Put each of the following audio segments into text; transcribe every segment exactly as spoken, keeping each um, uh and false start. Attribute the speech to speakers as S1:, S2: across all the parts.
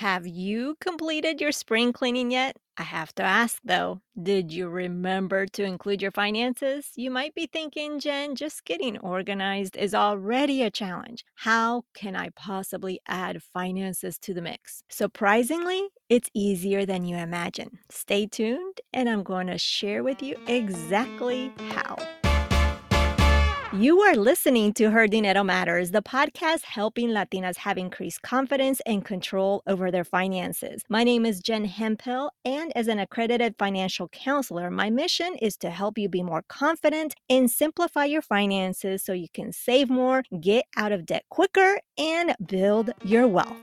S1: Have you completed your spring cleaning yet? I have to ask though, did you remember to include your finances? You might be thinking, Jen, just getting organized is already a challenge. How can I possibly add finances to the mix? Surprisingly, it's easier than you imagine. Stay tuned, and I'm going to share with you exactly how. You are listening to Her Dinero Matters, the podcast helping Latinas have increased confidence and control over their finances. My name is Jen Hemphill, and as an accredited financial counselor, my mission is to help you be more confident and simplify your finances so you can save more, get out of debt quicker, and build your wealth.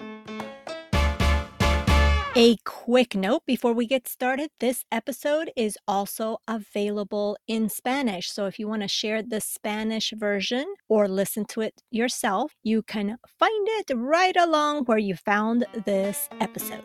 S1: A quick note before we get started, this episode is also available in Spanish. So if you want to share the Spanish version or listen to it yourself, you can find it right along where you found this episode.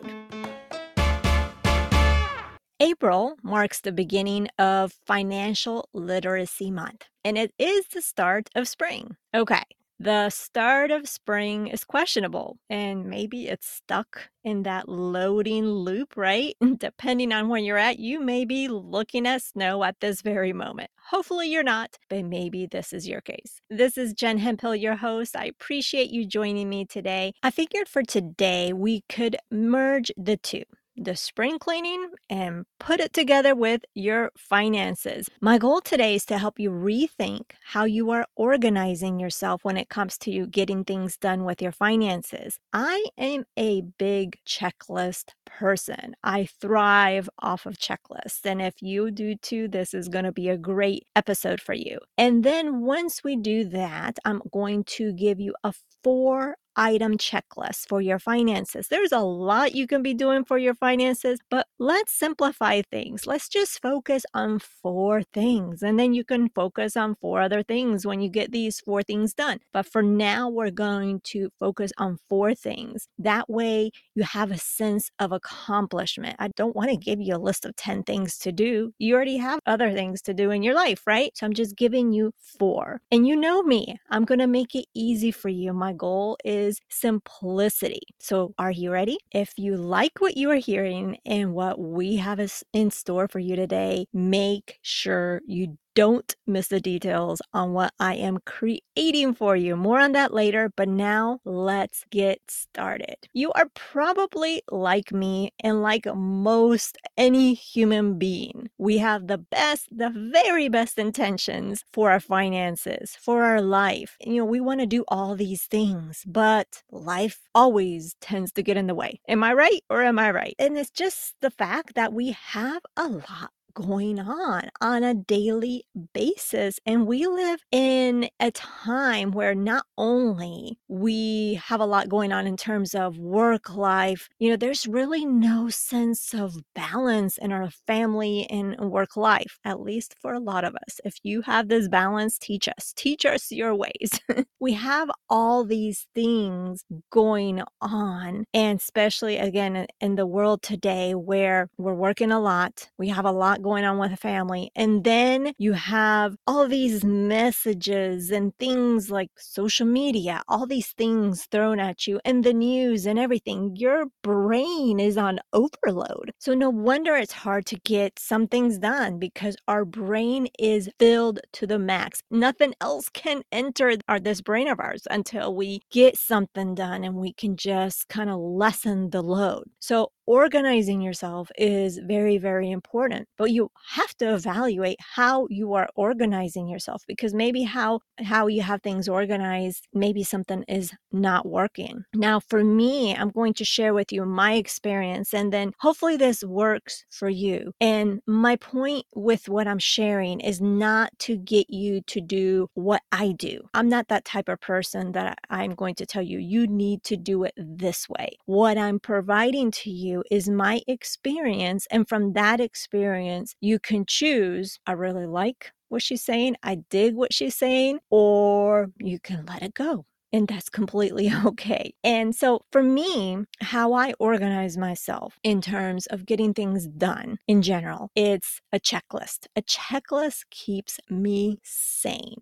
S1: April marks the beginning of Financial Literacy Month, and it is the start of spring. Okay. The start of spring is questionable, and maybe it's stuck in that loading loop, right? Depending on where you're at, you may be looking at snow at this very moment. Hopefully you're not, but maybe this is your case. This is Jen Hemphill, your host. I appreciate you joining me today. I figured for today we could merge the two. The spring cleaning and put it together with your finances. My goal today is to help you rethink how you are organizing yourself when it comes to you getting things done with your finances. I am a big checklist person. I thrive off of checklists. And if you do too, this is going to be a great episode for you. And then once we do that, I'm going to give you a four item checklist for your finances. There's a lot you can be doing for your finances, but let's simplify things. Let's just focus on four things, and then you can focus on four other things when you get these four things done. But for now, we're going to focus on four things. That way, you have a sense of accomplishment. I don't want to give you a list of ten things to do. You already have other things to do in your life, right? So I'm just giving you four. And you know me, I'm going to make it easy for you. My goal is is simplicity. So are you ready? If you like what you are hearing and what we have in store for you today, make sure you don't miss the details on what I am creating for you. More on that later, but now let's get started. You are probably like me and like most any human being. We have the best, the very best intentions for our finances, for our life. You know, we want to do all these things, but life always tends to get in the way. Am I right or am I right? And it's just the fact that we have a lot going on on a daily basis. And we live in a time where not only we have a lot going on in terms of work life, you know, there's really no sense of balance in our family and work life, at least for a lot of us. If you have this balance, teach us, teach us your ways. We have all these things going on, and especially again in the world today where we're working a lot, we have a lot going on with the family, and then you have all these messages and things like social media, all these things thrown at you and the news and everything. Your brain is on overload. So no wonder it's hard to get some things done, because our brain is filled to the max. Nothing else can enter our this brain of ours until we get something done and we can just kind of lessen the load. So organizing yourself is very, very important, but you have to evaluate how you are organizing yourself, because maybe how how you have things organized, maybe something is not working. Now, for me, I'm going to share with you my experience, and then hopefully this works for you. And my point with what I'm sharing is not to get you to do what I do. I'm not that type of person that I'm going to tell you, you need to do it this way. What I'm providing to you is my experience, and from that experience, you can choose, I really like what she's saying, I dig what she's saying, or you can let it go. And that's completely okay. And so for me, how I organize myself in terms of getting things done in general, it's a checklist. A checklist keeps me sane.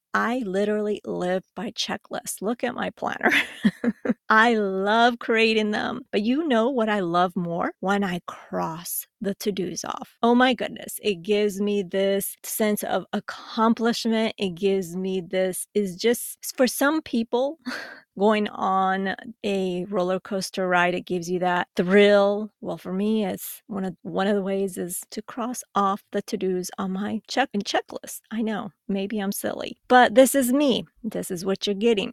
S1: I literally live by checklists. Look at my planner. I love creating them. But you know what I love more? When I cross the to-dos off. Oh my goodness. It gives me this sense of accomplishment. It gives me this, is just for some people, going on a roller coaster ride, it gives you that thrill. Well, for me, it's one of one of the ways is to cross off the to-dos on my check and checklist. I know, maybe I'm silly, but this is me. This is what you're getting.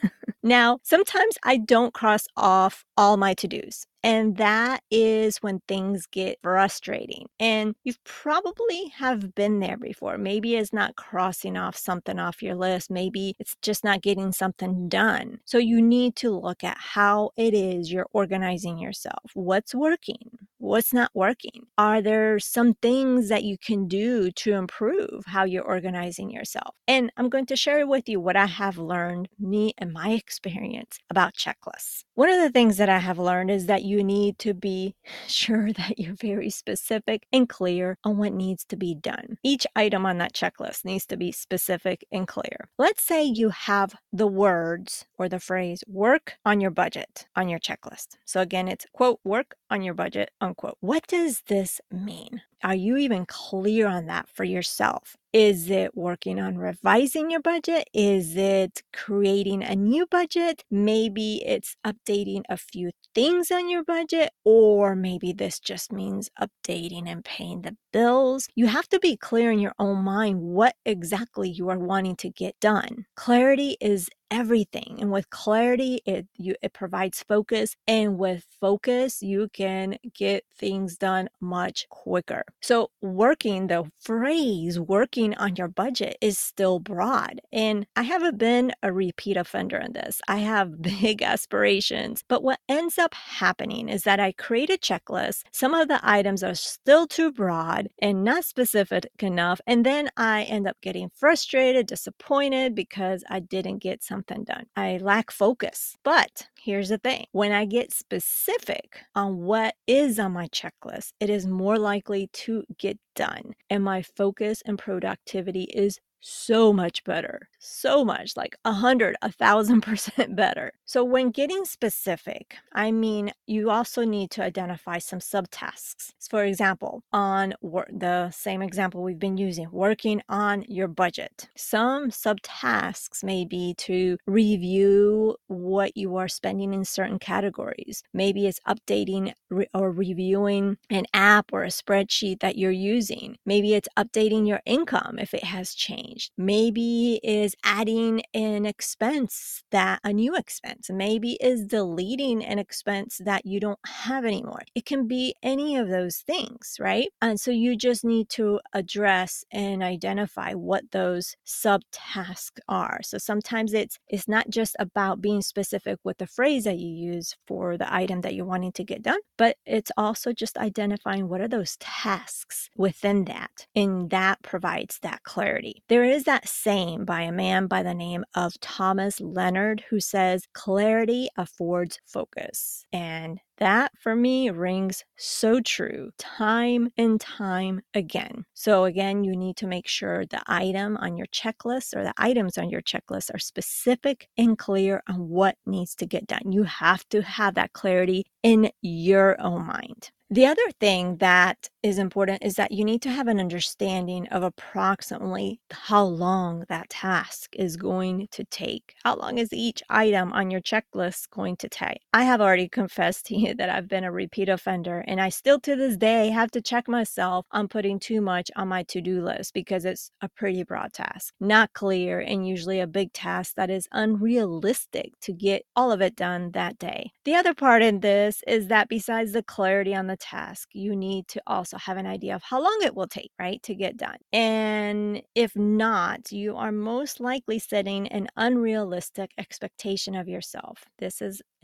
S1: Now, sometimes I don't cross off all my to-dos. And that is when things get frustrating. And you've probably have been there before. Maybe it's not crossing off something off your list. Maybe it's just not getting something done. So you need to look at how it is you're organizing yourself. What's working? What's not working? Are there some things that you can do to improve how you're organizing yourself? And I'm going to share with you what I have learned, me and my experience about checklists. One of the things that I have learned is that you need to be sure that you're very specific and clear on what needs to be done. Each item on that checklist needs to be specific and clear. Let's say you have the words or the phrase work on your budget on your checklist. So again, it's quote, work on your budget, unquote. What does this mean? Are you even clear on that for yourself? Is it working on revising your budget? Is it creating a new budget? Maybe it's updating a few things on your budget, or maybe this just means updating and paying the bills. You have to be clear in your own mind what exactly you are wanting to get done. Clarity is everything. And with clarity, it you it provides focus. And with focus, you can get things done much quicker. So working, the phrase working on your budget is still broad. And I haven't been a repeat offender in this. I have big aspirations. But what ends up happening is that I create a checklist. Some of the items are still too broad and not specific enough. And then I end up getting frustrated, disappointed because I didn't get something done. I lack focus. But here's the thing. When I get specific on what is on my checklist, it is more likely to get done. And my focus and productivity is so much better, so much like a hundred, a thousand percent better. So when getting specific, I mean, you also need to identify some subtasks. For example, on wor- the same example we've been using, working on your budget. Some subtasks may be to review what you are spending in certain categories. Maybe it's updating re- or reviewing an app or a spreadsheet that you're using. Maybe it's updating your income if it has changed. Maybe is adding an expense that a new expense. Maybe is deleting an expense that you don't have anymore. It can be any of those things, right? And so you just need to address and identify what those subtasks are. So sometimes it's it's not just about being specific with the phrase that you use for the item that you're wanting to get done, but it's also just identifying what are those tasks within that. And that provides that clarity. There is that saying by a man by the name of Thomas Leonard who says, clarity affords focus. And that for me rings so true time and time again. So again, you need to make sure the item on your checklist or the items on your checklist are specific and clear on what needs to get done. You have to have that clarity in your own mind. The other thing that is important is that you need to have an understanding of approximately how long that task is going to take. How long is each item on your checklist going to take? I have already confessed to you that I've been a repeat offender, and I still to this day have to check myself on putting too much on my to-do list because it's a pretty broad task, not clear, and usually a big task that is unrealistic to get all of it done that day. The other part in this is that besides the clarity on the task, you need to also have an idea of how long it will take, right, to get done. And if not, you are most likely setting an unrealistic expectation of yourself. This is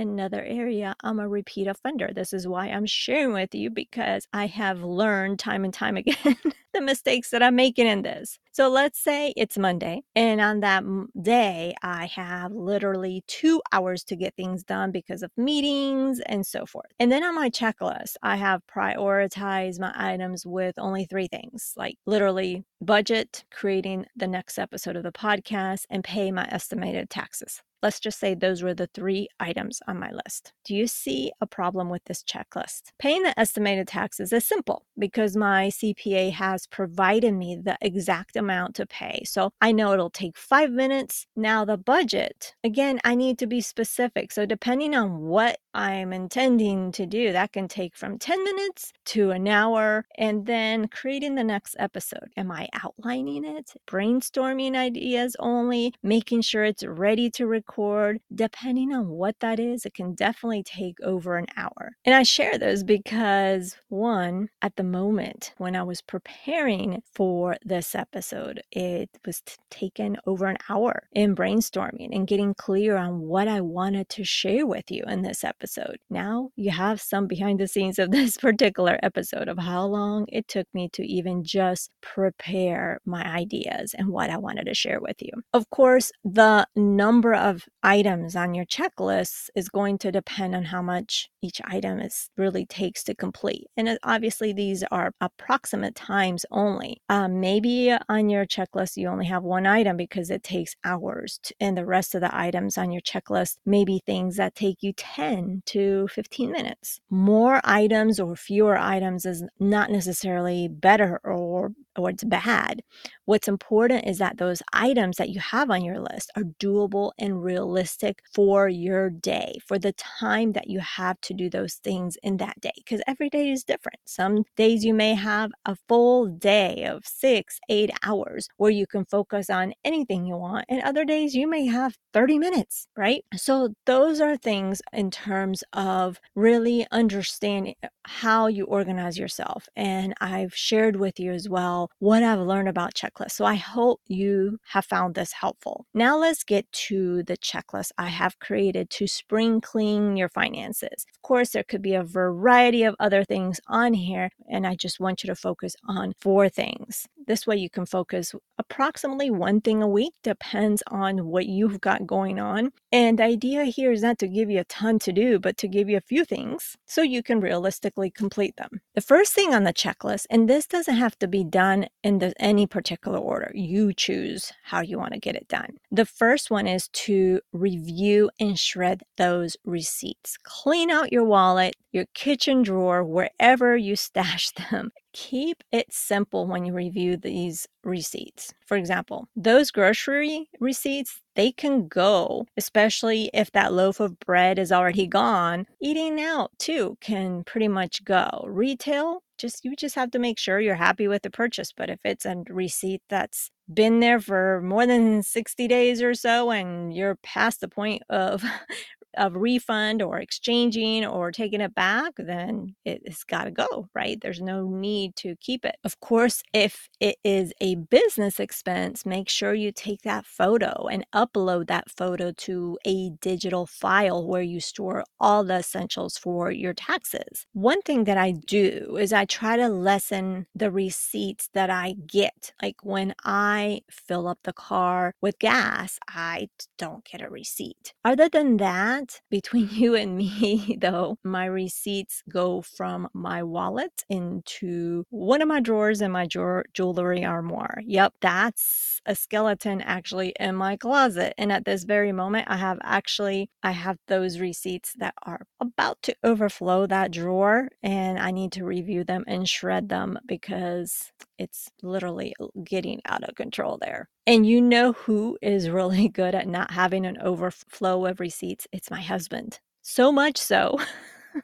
S1: another area I'm a repeat offender. This is why I'm sharing with you because I have learned time and time again the mistakes that I'm making in this. So let's say it's Monday, and on that m- day, I have literally two hours to get things done because of meetings and so forth. And then on my checklist, I have prioritized my items with only three things, like literally budget, creating the next episode of the podcast, and pay my estimated taxes. Let's just say those were the three items on my list. Do you see a problem with this checklist? Paying the estimated taxes is simple because my C P A has provided me the exact amount to pay. So I know it'll take five minutes. Now the budget, again, I need to be specific. So depending on what I'm intending to do, that can take from ten minutes to an hour. And then creating the next episode. Am I outlining it? Brainstorming ideas only? Making sure it's ready to record? Depending on what that is, it can definitely take over an hour. And I share this because, one, at the moment when I was preparing for this episode, it was t- taken over an hour in brainstorming and getting clear on what I wanted to share with you in this episode. Now you have some behind the scenes of this particular episode of how long it took me to even just prepare my ideas and what I wanted to share with you. Of course, the number of items on your checklist is going to depend on how much each item is really takes to complete. And it- obviously, these are approximate times only. Um, maybe on your checklist, you only have one item because it takes hours, to, and the rest of the items on your checklist may be things that take you ten to fifteen minutes. More items or fewer items is not necessarily better or or it's bad. What's important is that those items that you have on your list are doable and realistic for your day, for the time that you have to do those things in that day, because every day is different. Some days you may have a full day of six, eight hours where you can focus on anything you want, and other days you may have thirty minutes, right? So those are things in terms of really understanding how you organize yourself. And I've shared with you as well what I've learned about checklists. So I hope you have found this helpful. Now let's get to the checklist I have created to spring clean your finances. Of course, there could be a variety of other things on here, and I just want you to focus on four things. This way you can focus approximately one thing a week, depends on what you've got going on. And the idea here is not to give you a ton to do, but to give you a few things so you can realistically complete them. The first thing on the checklist, and this doesn't have to be done in the, any particular order. You choose how you want to get it done. The first one is to review and shred those receipts. Clean out your wallet, your kitchen drawer, wherever you stash them. Keep it simple when you review these receipts. For example, those grocery receipts, they can go, especially if that loaf of bread is already gone. Eating out too can pretty much go. Retail, just you just have to make sure you're happy with the purchase. But if it's a receipt that's been there for more than sixty days or so and you're past the point of of refund or exchanging or taking it back, then it's got to go, right? There's no need to keep it. Of course, if it is a business expense, make sure you take that photo and upload that photo to a digital file where you store all the essentials for your taxes. One thing that I do is I try to lessen the receipts that I get. Like when I fill up the car with gas, I don't get a receipt. Other than that, between you and me, though, my receipts go from my wallet into one of my drawers in my drawer, jewelry armoire. Yep, that's a skeleton actually in my closet. And at this very moment, I have actually, I have those receipts that are about to overflow that drawer, and I need to review them and shred them because it's literally getting out of control there. And you know who is really good at not having an overflow of receipts? It's my husband. So much so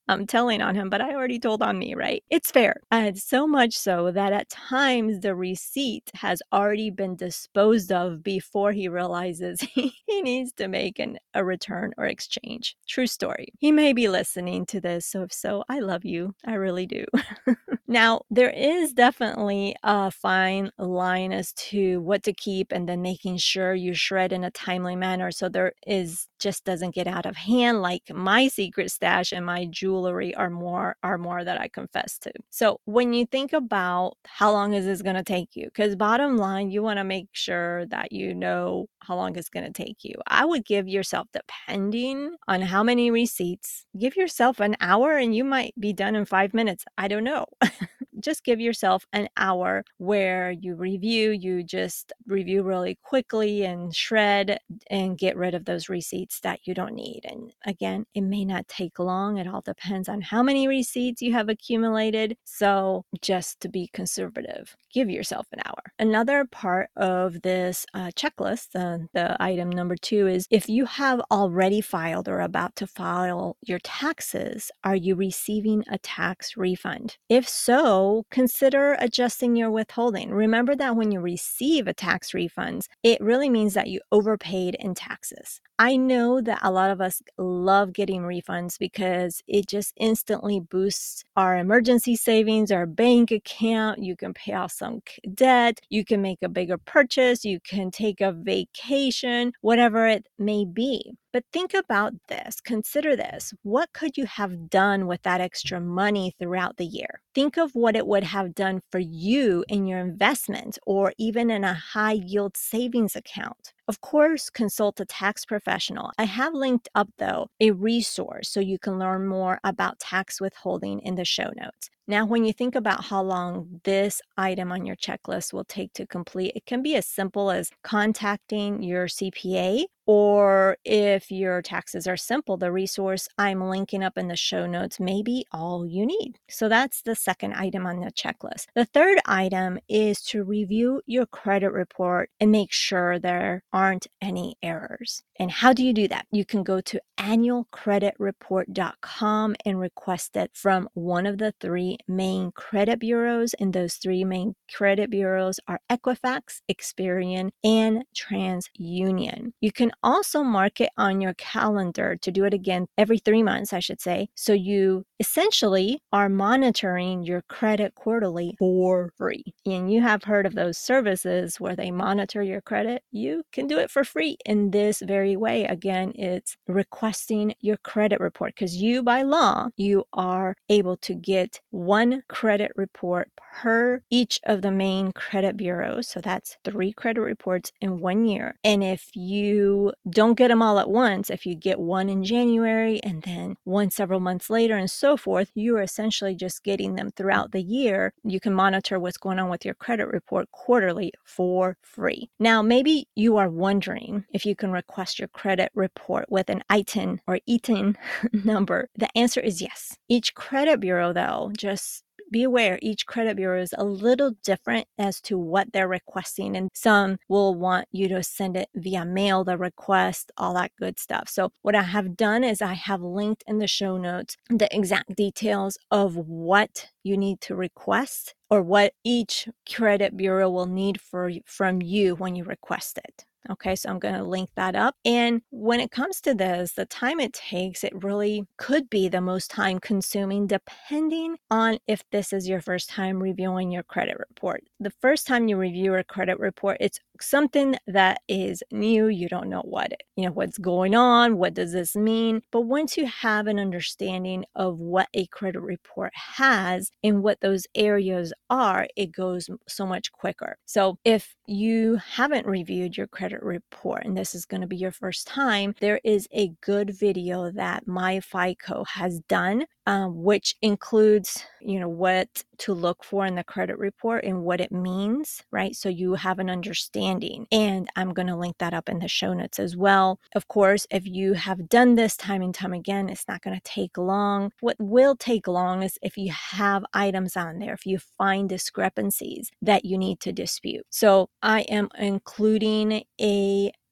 S1: I'm telling on him, but I already told on me, right? It's fair. And so much so that at times the receipt has already been disposed of before he realizes he needs to make an, a return or exchange. True story. He may be listening to this, so if so, I love you. I really do. Now, there is definitely a fine line as to what to keep and then making sure you shred in a timely manner so there is just doesn't get out of hand like my secret stash and my jewelry are more are more that I confess to. So, when you think about how long is this going to take you? Cuz bottom line, you want to make sure that you know how long it's going to take you. I would give yourself, depending on how many receipts, give yourself an hour and you might be done in five minutes. I don't know. Just give yourself an hour where you review, you just review really quickly and shred and get rid of those receipts that you don't need. And again, it may not take long. It all depends on how many receipts you have accumulated. So just to be conservative, give yourself an hour. Another part of this uh, checklist, uh, the item number two, is if you have already filed or about to file your taxes, are you receiving a tax refund? If so, consider adjusting your withholding. Remember that when you receive a tax refund, it really means that you overpaid in taxes. I know that a lot of us love getting refunds because it just instantly boosts our emergency savings, our bank account. You can pay off some debt, you can make a bigger purchase, you can take a vacation, whatever it may be. But think about this, consider this. What could you have done with that extra money throughout the year? Think of what it would have done for you in your investment or even in a high yield savings account. Of course, consult a tax professional. I have linked up, though, a resource so you can learn more about tax withholding in the show notes. Now, when you think about how long this item on your checklist will take to complete, it can be as simple as contacting your C P A, or if your taxes are simple, the resource I'm linking up in the show notes may be all you need. So that's the second item on the checklist. The third item is to review your credit report and make sure there aren't any errors. And how do you do that? You can go to annual credit report dot com and request it from one of the three main credit bureaus. And those three main credit bureaus are Equifax, Experian, and TransUnion. You can also mark it on your calendar to do it again every three months, I should say. So you essentially are monitoring your credit quarterly for free. And you have heard of those services where they monitor your credit. You can do it for free in this very way. Again, it's requesting your credit report because you, by law, you are able to get one credit report per each of the main credit bureaus. So that's three credit reports in one year. And if you don't get them all at once, if you get one in January and then one several months later and so forth, you are essentially just getting them throughout the year. You can monitor what's going on with your credit report quarterly for free. Now, maybe you are wondering if you can request your credit report with an I T I N or E T I N number. The answer is yes. Each credit bureau, though, just be aware each credit bureau is a little different as to what they're requesting, and some will want you to send it via mail, the request, all that good stuff. So what I have done is I have linked in the show notes the exact details of what you need to request or what each credit bureau will need for from you when you request it. Okay, so I'm going to link that up. And when it comes to this, the time it takes, it really could be the most time consuming depending on if this is your first time reviewing your credit report. The first time you review a credit report, it's something that is new. You don't know what, you know, what's going on. What does this mean? But once you have an understanding of what a credit report has and what those areas are, it goes so much quicker. So if you haven't reviewed your credit report and this is going to be your first time, there is a good video that MyFICO has done, um, which includes, you know, what to look for in the credit report and what it means, right? So you have an understanding. And I'm going to link that up in the show notes as well. Of course, if you have done this time and time again, it's not going to take long. What will take long is if you have items on there, if you find discrepancies that you need to dispute. So I am including a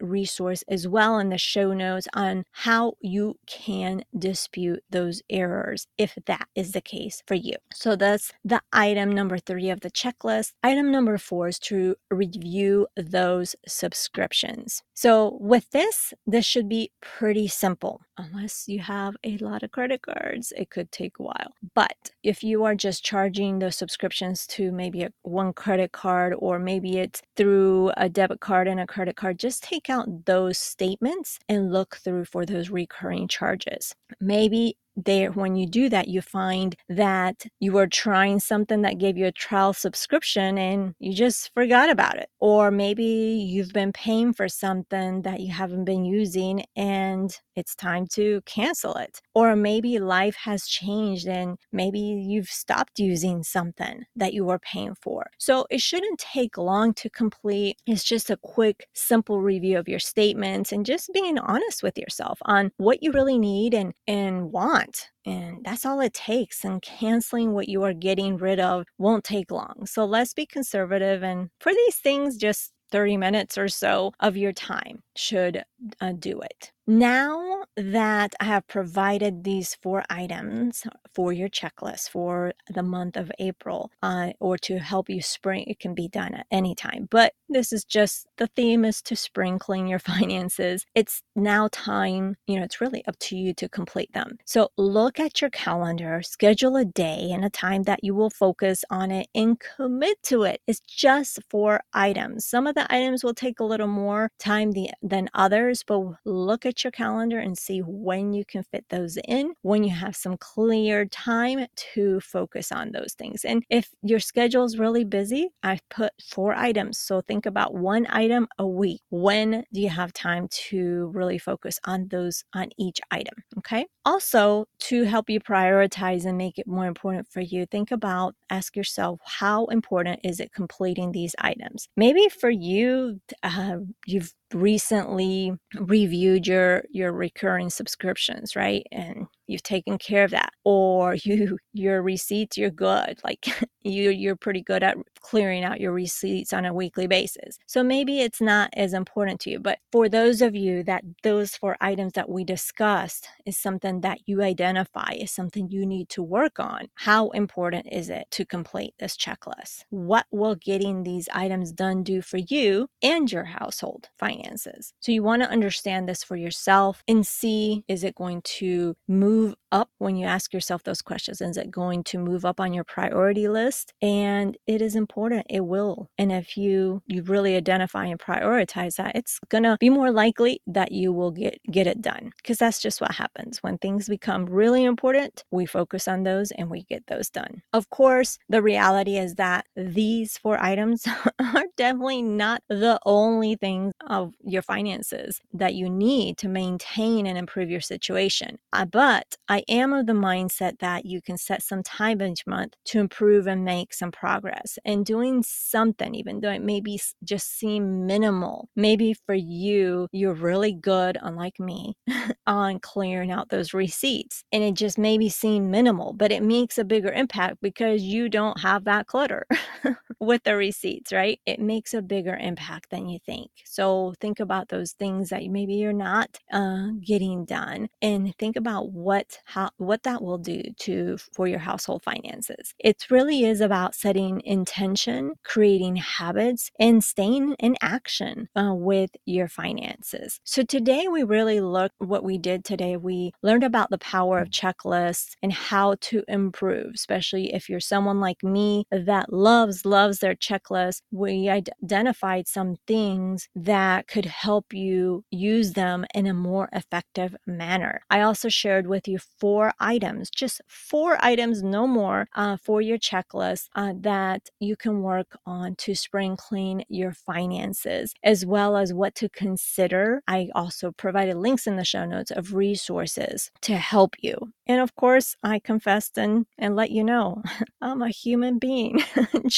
S1: resource as well in the show notes on how you can dispute those errors if that is the case for you. So that's the item number three of the checklist. Item number four is to review those subscriptions. So with this, this should be pretty simple. Unless you have a lot of credit cards, it could take a while. But if you are just charging those subscriptions to maybe a, one credit card, or maybe it's through a debit card and a credit card, just take out those statements and look through for those recurring charges. Maybe there, when you do that, you find that you were trying something that gave you a trial subscription and you just forgot about it. Or maybe you've been paying for something that you haven't been using and it's time to cancel it. Or maybe life has changed and maybe you've stopped using something that you were paying for. So it shouldn't take long to complete. It's just a quick, simple review of your statements and just being honest with yourself on what you really need and, and want. And that's all it takes. And canceling what you are getting rid of won't take long. So let's be conservative. And for these things, just thirty minutes or so of your time should uh, do it. Now that I have provided these four items for your checklist for the month of April, uh, or to help you spring, it can be done at any time. But this is just, the theme is to spring clean your finances. It's now time, you know, it's really up to you to complete them. So look at your calendar, schedule a day and a time that you will focus on it and commit to it. It's just four items. Some of the items will take a little more time the, than others, but look at your calendar and see when you can fit those in, when you have some clear time to focus on those things. And if your schedule is really busy, I've put four items. So think about one item a week. When do you have time to really focus on those, on each item? Okay. Also, to help you prioritize and make it more important for you, think about, ask yourself, how important is it completing these items? Maybe for you, uh, you've recently reviewed your your recurring subscriptions, right? And you've taken care of that. Or you your receipts, you're good. Like you you're pretty good at clearing out your receipts on a weekly basis. So maybe it's not as important to you. But for those of you that those four items that we discussed is something that you identify is something you need to work on, how important is it to complete this checklist? What will getting these items done do for you and your household finances? So you want to understand this for yourself and see, is it going to move up when you ask yourself those questions? Is it going to move up on your priority list? And it is important. It will. And if you you really identify and prioritize that, it's going to be more likely that you will get, get it done. Because that's just what happens. When things become really important, we focus on those and we get those done. Of course, the reality is that these four items are definitely not the only things of your finances that you need to maintain and improve your situation. Uh, but I am of the mindset that you can set some time each month to improve and make some progress. And doing something, even though it may be just seem minimal, maybe for you, you're really good, unlike me, on clearing out those receipts. And it just maybe seem minimal, but it makes a bigger impact because you don't have that clutter with the receipts, right? It makes a bigger impact than you think. So think about those things that maybe you're not uh, getting done, and think about what how what that will do to for your household finances. It really is about setting intention, creating habits, and staying in action uh, with your finances. So today we really looked what we did today. We learned about the power of checklists and how to improve, especially if you're someone like me that loves loves their checklist. We identified some things that could help you use them in a more effective manner. I also shared with you four items, just four items, no more, uh, for your checklist uh, that you can work on to spring clean your finances, as well as what to consider. I also provided links in the show notes of resources to help you. And of course, I confessed and, and let you know I'm a human being just like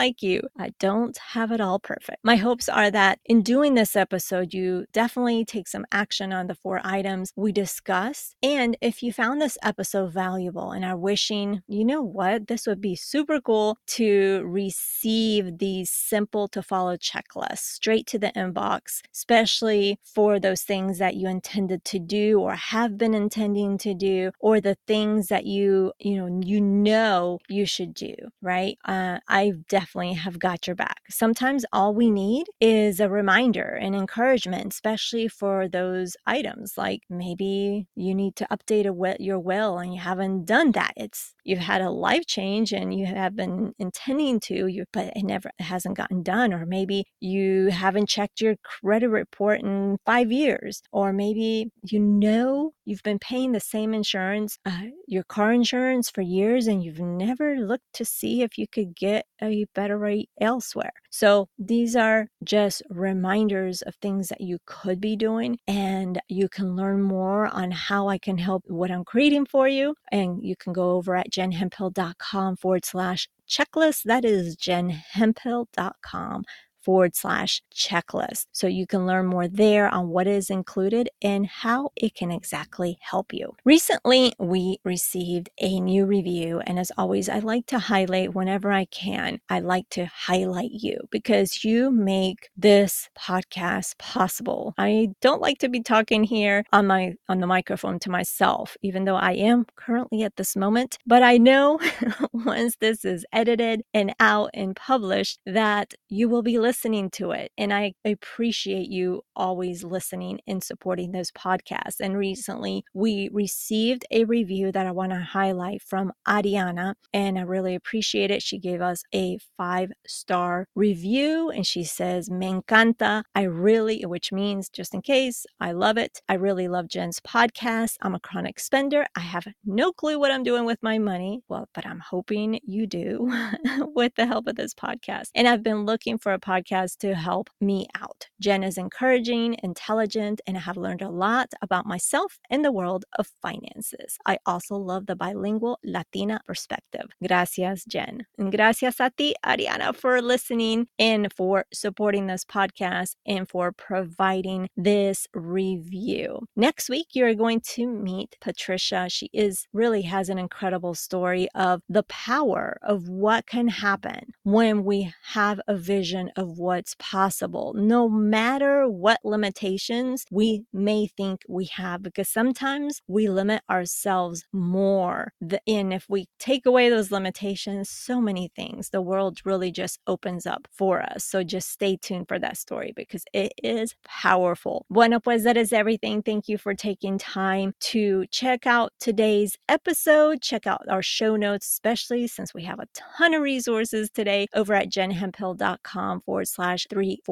S1: like you, I don't have it all perfect. My hopes are that in doing this episode, you definitely take some action on the four items we discussed. And if you found this episode valuable and are wishing, you know what, this would be super cool to receive these simple to follow checklists straight to the inbox, especially for those things that you intended to do or have been intending to do, or the things that you, you know, you know you should do, right? Uh, I definitely have got your back. Sometimes all we need is a reminder and encouragement, especially for those items. Like maybe you need to update a will, your will and you haven't done that. It's you've had a life change and you have been intending to, you but it never it hasn't gotten done. Or maybe you haven't checked your credit report in five years. Or maybe you know you've been paying the same insurance, uh, your car insurance for years, and you've never looked to see if you could get a better rate elsewhere. So these are just reminders of things that you could be doing, and you can learn more on how I can help what I'm creating for you. And you can go over at jenhemphill.com forward slash checklist. That is jenhemphill.com forward slash checklist. So you can learn more there on what is included and how it can exactly help you. Recently, we received a new review. And as always, I like to highlight whenever I can, I like to highlight you because you make this podcast possible. I don't like to be talking here on my on the microphone to myself, even though I am currently at this moment. But I know once this is edited and out and published that you will be listening listening to it. And I appreciate you always listening and supporting those podcasts. And recently we received a review that I want to highlight from Ariana, and I really appreciate it. She gave us a five-star review and she says, "Me encanta. I really," which means just in case, I love it. I really love Jen's podcast. I'm a chronic spender. I have no clue what I'm doing with my money. Well, but I'm hoping you do with the help of this podcast. And I've been looking for a podcast to help me out. Jen is encouraging, intelligent, and I have learned a lot about myself and the world of finances. I also love the bilingual Latina perspective. Gracias, Jen. And gracias a ti, Ariana, for listening and for supporting this podcast and for providing this review. Next week, you're going to meet Patricia. She is really has an incredible story of the power of what can happen when we have a vision of what's possible, no matter what limitations we may think we have, because sometimes we limit ourselves more. And if we take away those limitations, so many things, the world really just opens up for us. So just stay tuned for that story because it is powerful. Bueno, pues that is everything. Thank you for taking time to check out today's episode. Check out our show notes, especially since we have a ton of resources today over at jenhemphill.com forward slash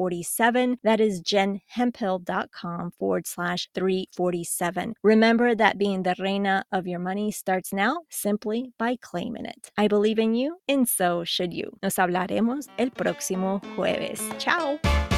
S1: 347. That is jenhemphill.com forward slash 347. Remember that being the reina of your money starts now simply by claiming it. I believe in you and so should you. Nos hablaremos el próximo jueves. Ciao.